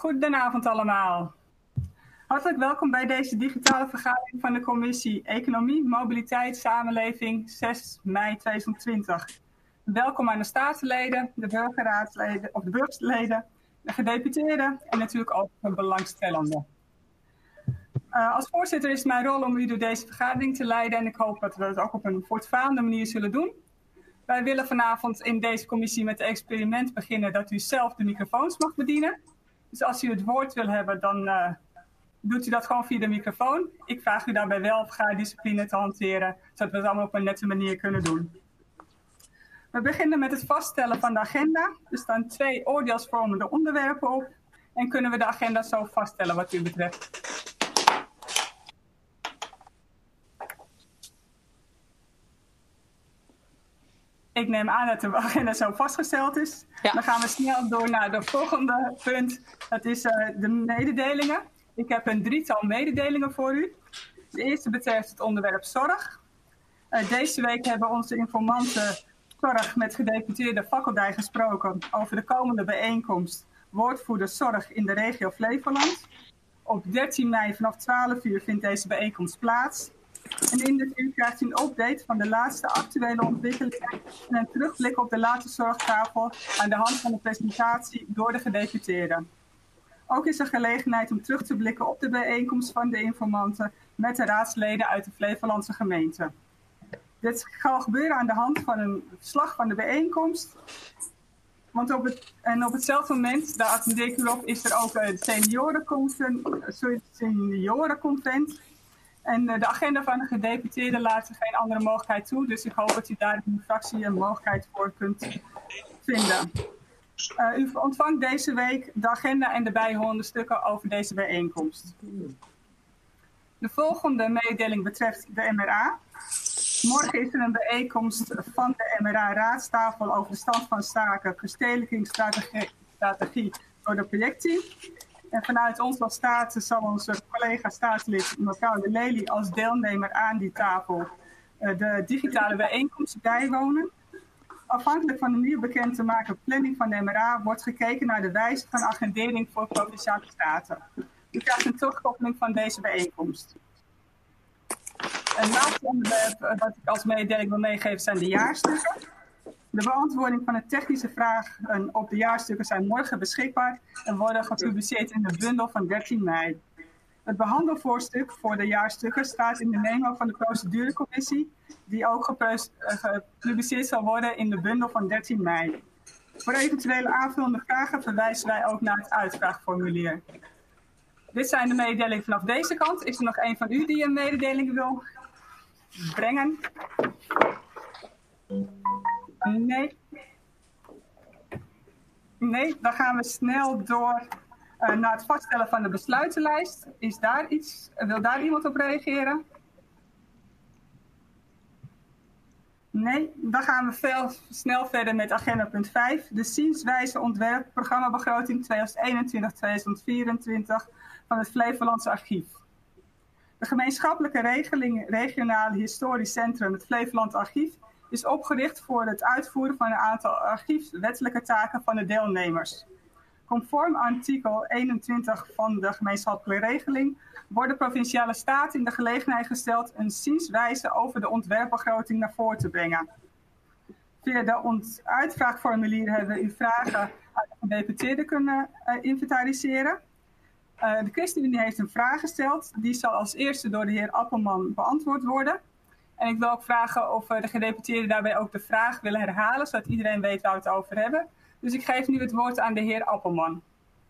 Goedenavond allemaal. Hartelijk welkom bij deze digitale vergadering van de Commissie Economie, Mobiliteit, Samenleving 6 mei 2020. Welkom aan de staatsleden, de burgerraadsleden of de burgersleden, de gedeputeerden en natuurlijk ook de belangstellenden. Als voorzitter is het mijn rol om u door deze vergadering te leiden en ik hoop dat we het ook op een voortvarende manier zullen doen. Wij willen vanavond in deze commissie met het experiment beginnen dat u zelf de microfoons mag bedienen. Dus als u het woord wil hebben, dan doet u dat gewoon via de microfoon. Ik vraag u daarbij wel vergaderdiscipline te hanteren, zodat we het allemaal op een nette manier kunnen doen. We beginnen met het vaststellen van de agenda. Er staan 2 oordeelsvormende onderwerpen op. En kunnen we de agenda zo vaststellen wat u betreft. Ik neem aan dat de agenda zo vastgesteld is. Ja. Dan gaan we snel door naar de volgende punt. Dat is de mededelingen. Ik heb een 3-tal mededelingen voor u. De eerste betreft het onderwerp zorg. Deze week hebben onze informanten zorg met gedeputeerde Fakkeldij gesproken over de komende bijeenkomst Woordvoerders Zorg in de regio Flevoland. Op 13 mei vanaf 12 uur vindt deze bijeenkomst plaats. En in dit uur krijgt u een update van de laatste actuele ontwikkelingen en een terugblik op de laatste zorgtafel aan de hand van de presentatie door de gedeputeerden. Ook is er gelegenheid om terug te blikken op de bijeenkomst van de informanten met de raadsleden uit de Flevolandse gemeente. Dit zal gebeuren aan de hand van een verslag van de bijeenkomst. Want op hetzelfde moment, daar attendeer ik u op, is er ook een seniorenconvent. En de agenda van de gedeputeerden laat er geen andere mogelijkheid toe. Dus ik hoop dat u daar in uw fractie een mogelijkheid voor kunt vinden. U ontvangt deze week de agenda en de bijhorende stukken over deze bijeenkomst. De volgende mededeling betreft de MRA. Morgen is er een bijeenkomst van de MRA-raadstafel over de stand van zaken, verstedelijkingsstrategie door de projectteam. En vanuit ons als staat zal onze collega staatslid mevrouw De Lely als deelnemer aan die tafel de digitale bijeenkomst bijwonen. Afhankelijk van de nieuw bekend te maken planning van de MRA wordt gekeken naar de wijze van agendering voor provinciale staten. U krijgt een terugkoppeling van deze bijeenkomst. Een laatste onderwerp wat ik als mededeling wil meegeven zijn de jaarstukken. De beantwoording van de technische vragen op de jaarstukken zijn morgen beschikbaar en worden gepubliceerd in de bundel van 13 mei. Het behandelvoorstuk voor de jaarstukken staat in de memo van de procedurecommissie, die ook gepubliceerd zal worden in de bundel van 13 mei. Voor eventuele aanvullende vragen verwijzen wij ook naar het uitvraagformulier. Dit zijn de mededelingen vanaf deze kant. Is er nog een van u die een mededeling wil brengen? Nee. Nee, dan gaan we snel door naar het vaststellen van de besluitenlijst. Is daar iets? Wil daar iemand op reageren? Nee, dan gaan we snel verder met agenda punt 5. De zienswijze ontwerp programmabegroting 2021-2024 van het Flevolandse Archief. De gemeenschappelijke regeling regionale historisch centrum, het Flevoland Archief, is opgericht voor het uitvoeren van een aantal archiefwettelijke taken van de deelnemers. Conform artikel 21 van de gemeenschappelijke regeling wordt de provinciale staat in de gelegenheid gesteld een zienswijze over de ontwerpbegroting naar voren te brengen. Via de uitvraagformulier hebben we uw vragen aan de gedeputeerden kunnen inventariseren. De ChristenUnie heeft een vraag gesteld. Die zal als eerste door de heer Appelman beantwoord worden. En ik wil ook vragen of de gedeputeerden daarbij ook de vraag willen herhalen, zodat iedereen weet waar we het over hebben. Dus ik geef nu het woord aan de heer Appelman.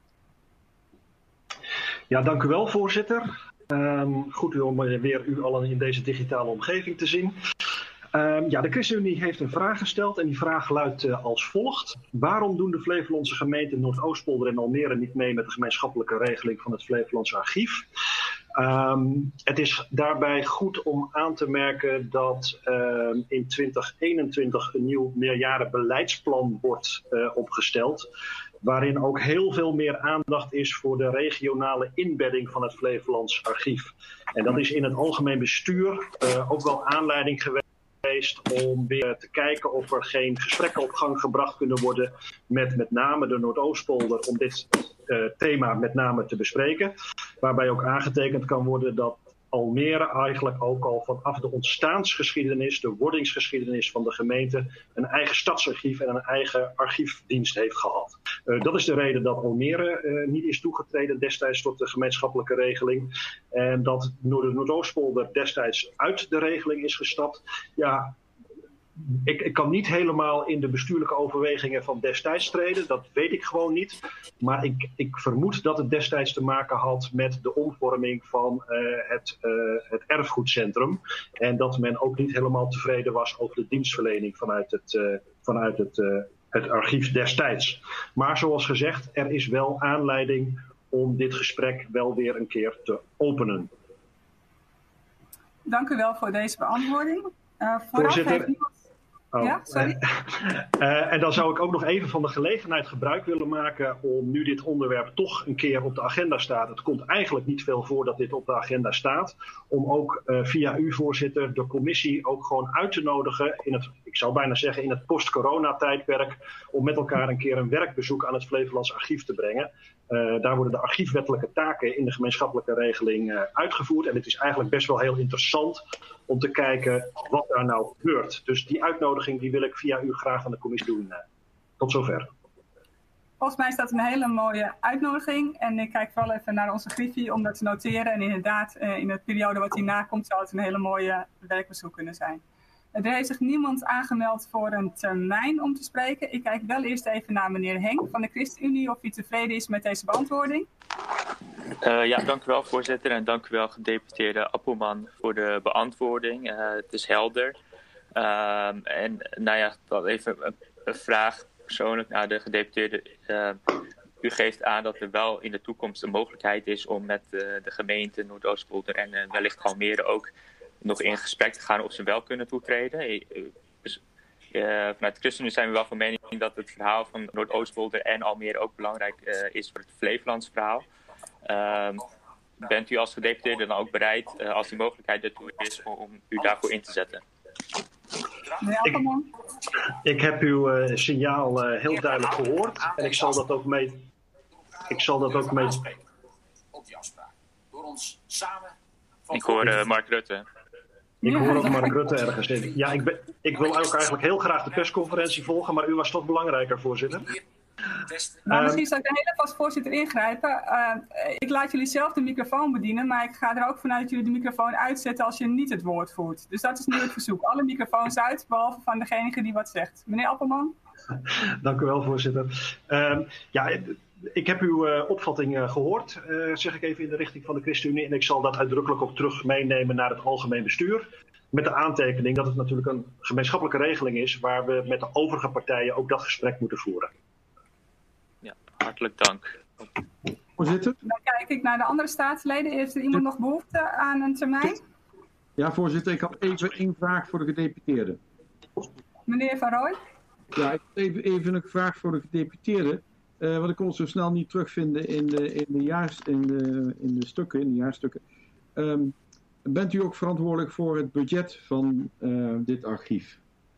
Ja, dank u wel, voorzitter. Goed om weer u allen in deze digitale omgeving te zien. De ChristenUnie heeft een vraag gesteld en die vraag luidt als volgt. Waarom doen de Flevolandse gemeenten Noordoostpolder en Almere niet mee met de gemeenschappelijke regeling van het Flevolandse Archief? Het is daarbij goed om aan te merken dat in 2021 een nieuw meerjarenbeleidsplan wordt opgesteld, waarin ook heel veel meer aandacht is voor de regionale inbedding van het Flevolands Archief. En dat is in het algemeen bestuur ook wel aanleiding geweest geweest om weer te kijken of er geen gesprekken op gang gebracht kunnen worden met name de Noordoostpolder om dit thema met name te bespreken. Waarbij ook aangetekend kan worden dat Almere eigenlijk ook al vanaf de ontstaansgeschiedenis, de wordingsgeschiedenis van de gemeente, een eigen stadsarchief en een eigen archiefdienst heeft gehad. Dat is de reden dat Almere niet is toegetreden destijds tot de gemeenschappelijke regeling. En dat de Noordoostpolder destijds uit de regeling is gestapt. Ja, ik kan niet helemaal in de bestuurlijke overwegingen van destijds treden. Dat weet ik gewoon niet. Maar ik vermoed dat het destijds te maken had met de omvorming van het erfgoedcentrum. En dat men ook niet helemaal tevreden was over de dienstverlening vanuit het archief destijds. Maar zoals gezegd, er is wel aanleiding om dit gesprek wel weer een keer te openen. Dank u wel voor deze beantwoording. Voorzitter. Ja, sorry. En dan zou ik ook nog even van de gelegenheid gebruik willen maken om nu dit onderwerp toch een keer op de agenda staat. Het komt eigenlijk niet veel voor dat dit op de agenda staat. Om ook via u, voorzitter, de commissie ook gewoon uit te nodigen ik zou bijna zeggen in het post-corona-tijdperk, om met elkaar een keer een werkbezoek aan het Flevolands Archief te brengen. Daar worden de archiefwettelijke taken in de gemeenschappelijke regeling uitgevoerd. En het is eigenlijk best wel heel interessant om te kijken wat daar nou gebeurt. Dus die uitnodiging die wil ik via u graag aan de commissie doen. Tot zover. Volgens mij is dat een hele mooie uitnodiging. En ik kijk wel even naar onze griffie om dat te noteren. En inderdaad, in de periode wat hierna komt, zou het een hele mooie werkbezoek kunnen zijn. Er heeft zich niemand aangemeld voor een termijn om te spreken. Ik kijk wel eerst even naar meneer Henk van de ChristenUnie of hij tevreden is met deze beantwoording. Ja, dank u wel, voorzitter. En dank u wel, gedeputeerde Appelman, voor de beantwoording. Het is helder. En nou ja, dan even een vraag persoonlijk naar de gedeputeerde. U geeft aan dat er wel in de toekomst een mogelijkheid is om met de gemeente Noordoostpolder en wellicht Almere ook nog in gesprek te gaan of ze wel kunnen toetreden. Vanuit de ChristenUnie zijn we wel van mening dat het verhaal van Noordoostpolder en Almere ook belangrijk is voor het Flevolands verhaal. Bent u als gedeputeerde dan ook bereid, als die mogelijkheid ertoe is, om u daarvoor in te zetten? Ik heb uw signaal heel duidelijk gehoord en ik zal dat ook mee. Op die afspraak. Door ons samen. Ik hoor Mark Rutte. Ik hoor ook Mark Rutte ergens in. Ja, ik wil ook eigenlijk heel graag de persconferentie volgen, maar u was toch belangrijker, voorzitter. Maar misschien zou ik er heel vast, voorzitter, ingrijpen. Ik laat jullie zelf de microfoon bedienen, maar ik ga er ook vanuit dat jullie de microfoon uitzetten als je niet het woord voert. Dus dat is nu het verzoek. Alle microfoons uit, behalve van degene die wat zegt. Meneer Appelman? Dank u wel, voorzitter. Ik heb uw opvatting gehoord, zeg ik even in de richting van de ChristenUnie. En ik zal dat uitdrukkelijk ook terug meenemen naar het algemeen bestuur. Met de aantekening dat het natuurlijk een gemeenschappelijke regeling is waar we met de overige partijen ook dat gesprek moeten voeren. Ja, hartelijk dank. Voorzitter? Dan kijk ik naar de andere staatsleden. Heeft er iemand nog behoefte aan een termijn? Ja, voorzitter. Ik had even één vraag voor de gedeputeerde. Meneer Van Rooij? Ja, ik heb even een vraag voor de gedeputeerde. Want ik kon het zo snel niet terugvinden in de jaarstukken. Bent u ook verantwoordelijk voor het budget van dit archief?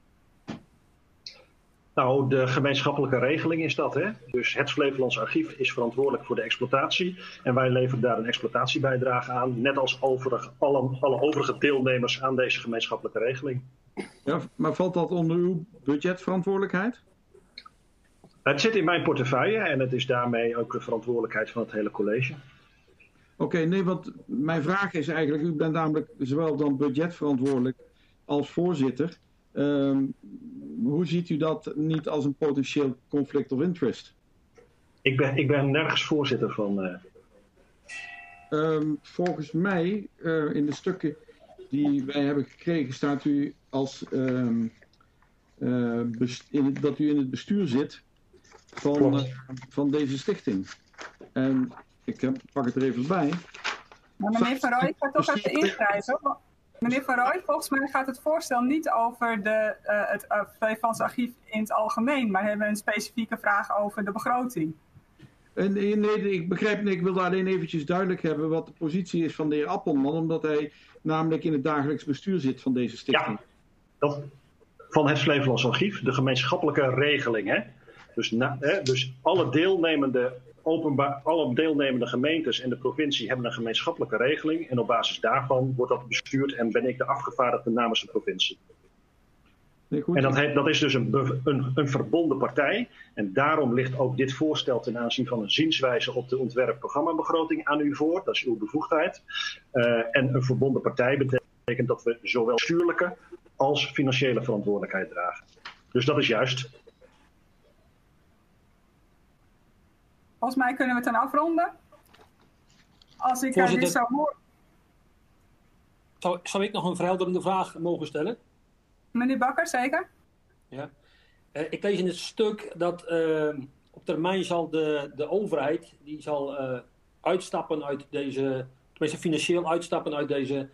Nou, de gemeenschappelijke regeling is dat, hè. Dus het Flevolands Archief is verantwoordelijk voor de exploitatie. En wij leveren daar een exploitatiebijdrage aan, net als alle overige deelnemers aan deze gemeenschappelijke regeling. Ja, maar valt dat onder uw budgetverantwoordelijkheid? Het zit in mijn portefeuille en het is daarmee ook de verantwoordelijkheid van het hele college. Oké, nee, want mijn vraag is eigenlijk, u bent namelijk zowel dan budgetverantwoordelijk als voorzitter. Hoe ziet u dat niet als een potentieel conflict of interest? Ik ben nergens voorzitter van. Volgens mij, in de stukken die wij hebben gekregen, staat u als dat u in het bestuur zit van deze stichting. En ik pak het er even bij. Maar meneer Van Rooij, ik ga toch even ingrijpen. Meneer Van Rooij, volgens mij gaat het voorstel niet over het Flevolands Archief in het algemeen, maar hebben we een specifieke vraag over de begroting. Nee, ik begrijp niet. Ik wilde alleen eventjes duidelijk hebben wat de positie is van de heer Appelman, omdat hij namelijk in het dagelijks bestuur zit van deze stichting. Ja, van het Flevolands Archief, de gemeenschappelijke regeling. Hè? Dus alle deelnemende gemeentes en de provincie hebben een gemeenschappelijke regeling. En op basis daarvan wordt dat bestuurd en ben ik de afgevaardigde namens de provincie. En dat is dus een verbonden partij. En daarom ligt ook dit voorstel ten aanzien van een zienswijze op de ontwerp-programmabegroting aan u voor. Dat is uw bevoegdheid. En een verbonden partij betekent dat we zowel bestuurlijke als financiële verantwoordelijkheid dragen. Dus dat is juist. Volgens mij kunnen we het dan afronden. Als ik dit zou horen. Zou ik nog een verhelderende vraag mogen stellen? Meneer Bakker, zeker. Ja. Ik lees in het stuk dat op termijn zal de overheid die zal uitstappen uit deze, tenminste financieel uitstappen uit deze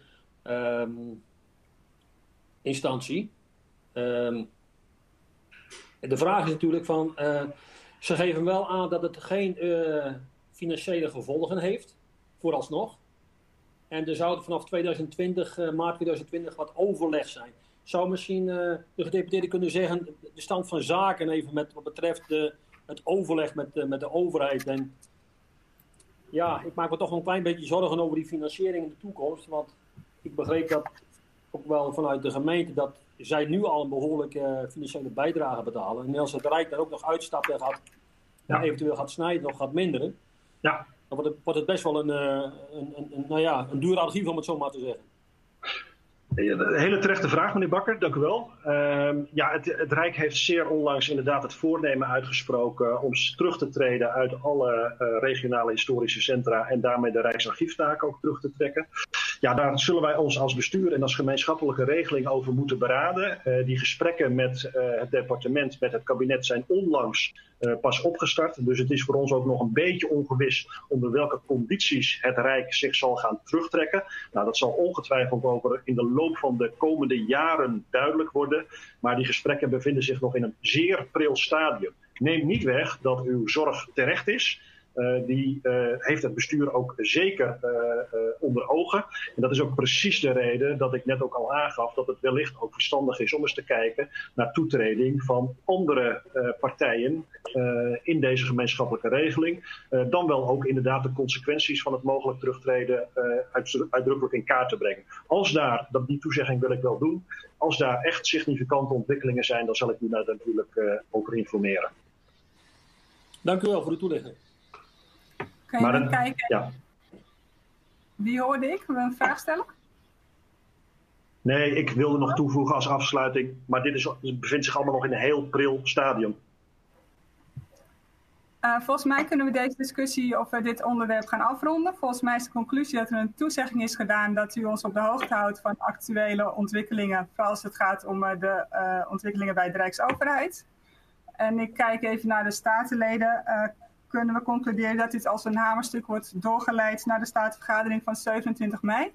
instantie. De vraag is natuurlijk van, ze geven wel aan dat het geen financiële gevolgen heeft, vooralsnog. En er zou vanaf 2020, maart 2020 wat overleg zijn. Zou misschien de gedeputeerde kunnen zeggen, de stand van zaken even wat betreft het overleg met de overheid. En ja, ik maak me toch wel een klein beetje zorgen over die financiering in de toekomst. Want ik begreep dat ook wel vanuit de gemeente dat zij nu al een behoorlijke financiële bijdrage betalen. En als het Rijk daar ook nog uitstapt en eventueel gaat snijden of gaat minderen, dan wordt het best wel een duur archief, om het zo maar te zeggen. Een hele terechte vraag, meneer Bakker, dank u wel. Het Rijk heeft zeer onlangs inderdaad het voornemen uitgesproken om terug te treden uit alle regionale historische centra en daarmee de Rijksarchieftaken ook terug te trekken. Ja, daar zullen wij ons als bestuur en als gemeenschappelijke regeling over moeten beraden. Die gesprekken met het departement, met het kabinet zijn onlangs pas opgestart. Dus het is voor ons ook nog een beetje ongewis onder welke condities het Rijk zich zal gaan terugtrekken. Nou, dat zal ongetwijfeld over in de loop van de komende jaren duidelijk worden. Maar die gesprekken bevinden zich nog in een zeer pril stadium. Neem niet weg dat uw zorg terecht is. Die heeft het bestuur ook zeker onder ogen. En dat is ook precies de reden dat ik net ook al aangaf dat het wellicht ook verstandig is om eens te kijken naar toetreding van andere partijen in deze gemeenschappelijke regeling. Dan wel ook inderdaad de consequenties van het mogelijk terugtreden uitdrukkelijk in kaart te brengen. Als daar, die toezegging wil ik wel doen, als daar echt significante ontwikkelingen zijn, dan zal ik u daar natuurlijk over informeren. Dank u wel voor de toelichting. Kun je kijken? Ja. Wie hoorde ik? Wil een vraag stellen? Nee, ik wilde nog toevoegen als afsluiting. Maar dit bevindt zich allemaal nog in een heel pril stadium. Volgens mij kunnen we deze discussie over dit onderwerp gaan afronden. Volgens mij is de conclusie dat er een toezegging is gedaan dat u ons op de hoogte houdt van actuele ontwikkelingen. Vooral als het gaat om de ontwikkelingen bij de Rijksoverheid. En ik kijk even naar de statenleden. Kunnen we concluderen dat dit als een hamerstuk wordt doorgeleid naar de statenvergadering van 27 mei?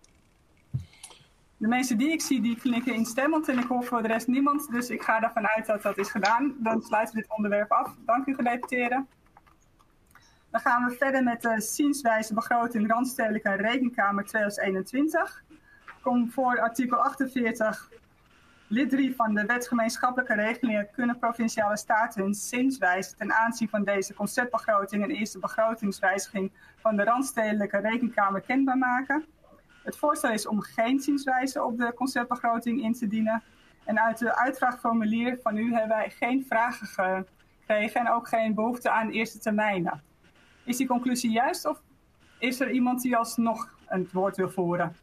De mensen die ik zie, die knikken instemmend en ik hoor voor de rest niemand. Dus ik ga ervan uit dat dat is gedaan. Dan sluiten we dit onderwerp af. Dank u, gedeputeerde. Dan gaan we verder met de zienswijze begroting Randstedelijke Rekenkamer 2021. Kom voor artikel 48. Lid 3 van de wet gemeenschappelijke regelingen kunnen provinciale staten hun zienswijze ten aanzien van deze conceptbegroting en eerste begrotingswijziging van de Randstedelijke Rekenkamer kenbaar maken. Het voorstel is om geen zienswijze op de conceptbegroting in te dienen. En uit de uitvraagformulier van u hebben wij geen vragen gekregen en ook geen behoefte aan eerste termijnen. Is die conclusie juist of is er iemand die alsnog het woord wil voeren?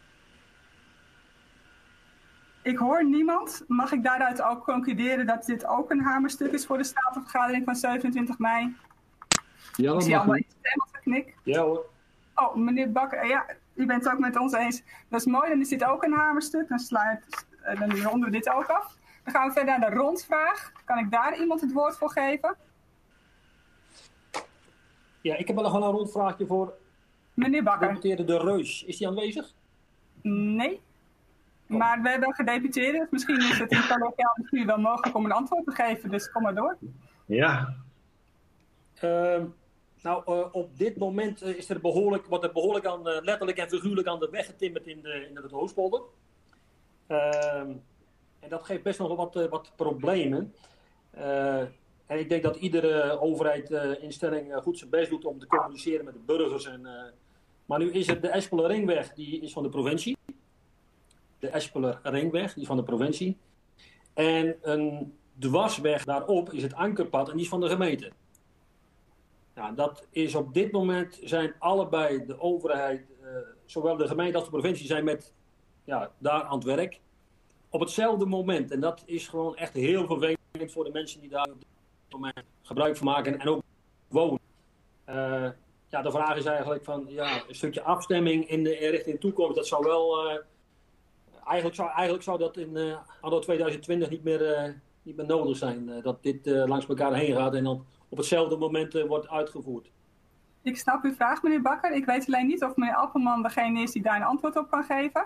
Ik hoor niemand. Mag ik daaruit ook concluderen dat dit ook een hamerstuk is voor de statenvergadering van 27 mei? Ja, ik zie allemaal instemmend geknik. Ja hoor. Oh, meneer Bakker, ja, u bent het ook met ons eens. Dat is mooi, dan is dit ook een hamerstuk. Dan ronden we dit ook af. Dan gaan we verder naar de rondvraag. Kan ik daar iemand het woord voor geven? Ja, ik heb wel gewoon een rondvraagje voor meneer Bakker. Gedeputeerde De Reus. Is die aanwezig? Nee. Maar we hebben gedeputeerd, dus misschien is het in het collegiaal bestuur wel mogelijk om een antwoord te geven. Dus kom maar door. Ja. Op dit moment wordt er behoorlijk aan, letterlijk en figuurlijk aan de weg getimmerd in het Hoogspolder. En dat geeft best nog wel wat problemen. En ik denk dat iedere overheidsinstelling goed zijn best doet om te communiceren met de burgers. Maar nu is het de Espeler Ringweg, die is van de provincie. De Espeler Ringweg, die is van de provincie. En een dwarsweg daarop is het Ankerpad en die is van de gemeente. Nou, dat is op dit moment zijn allebei de overheid, zowel de gemeente als de provincie, zijn met daar aan het werk. Op hetzelfde moment. En dat is gewoon echt heel vervelend voor de mensen die daar op dit moment gebruik van maken en ook wonen. De vraag is eigenlijk van een stukje afstemming in richting de toekomst. Dat zou wel. Eigenlijk zou dat in anno 2020 niet meer nodig zijn. Dat dit langs elkaar heen gaat en dan op hetzelfde moment wordt uitgevoerd. Ik snap uw vraag, meneer Bakker. Ik weet alleen niet of meneer Appelman degene is die daar een antwoord op kan geven.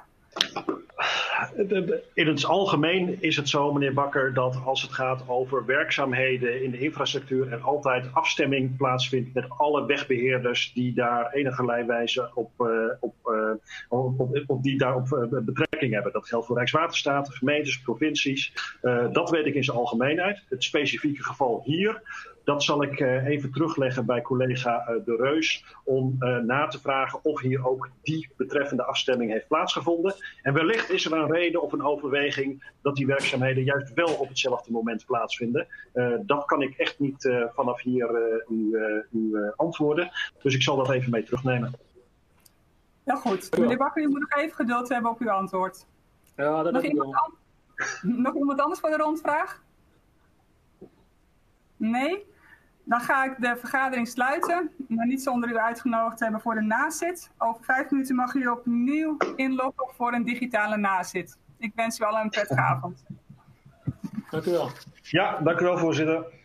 In het algemeen is het zo, meneer Bakker, dat als het gaat over werkzaamheden in de infrastructuur er altijd afstemming plaatsvindt met alle wegbeheerders die daar enigerlei wijze die daarop betrekking hebben. Dat geldt voor Rijkswaterstaat, gemeentes, provincies. Dat weet ik in zijn algemeenheid. Het specifieke geval hier, dat zal ik even terugleggen bij collega De Reus om na te vragen of hier ook die betreffende afstemming heeft plaatsgevonden. En wellicht is er een reden of een overweging dat die werkzaamheden juist wel op hetzelfde moment plaatsvinden. Dat kan ik echt niet vanaf hier u antwoorden. Dus ik zal dat even mee terugnemen. Ja goed. Meneer Bakker, u moet nog even geduld hebben op uw antwoord. Ja, dat heb ik wel. Nog iemand anders voor de rondvraag? Nee? Dan ga ik de vergadering sluiten, maar niet zonder u uitgenodigd te hebben voor de nazit. Over 5 minuten mag u opnieuw inloggen voor een digitale nazit. Ik wens u allen een prettige avond. Dank u wel. Ja, dank u wel, voorzitter.